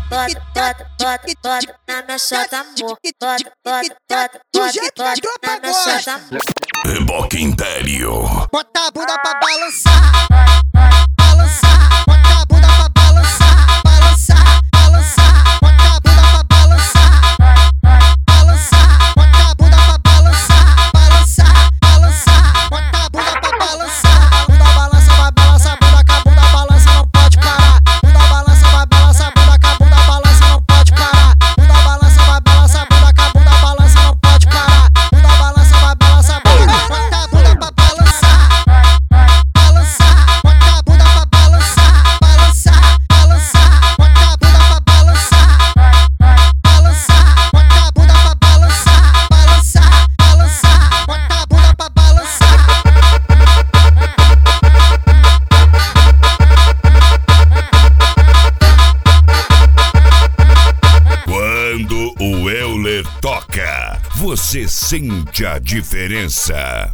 bota na minha chota, amor. Bota na minha chota, amor. Reboque Império. Bota a bunda pra balançar, balançar. Bota a bunda pra balançar, balançar, balançar. Bota a bunda pra balançar, balançar. Bota a bunda pra balançar, balançar, balançar. Bota a bunda pra balançar. Bunda balança, vai balançar, bunda com a bunda balança, não pode parar. Bunda balança, vai balançar, bunda com a bunda balança, não pode parar. Bunda balança, vai balançar, bunda com a bunda balança, não pode parar. Bunda balança, vai balançar, bota a bunda pra balançar, balançar. Bota a bunda pra balançar, balançar, balançar. Bota a bunda pra balançar, balançar. Bota a bunda pra balançar, balançar, balançar. Bota a bunda pra balançar. Quando o Euler toca, você sente a diferença.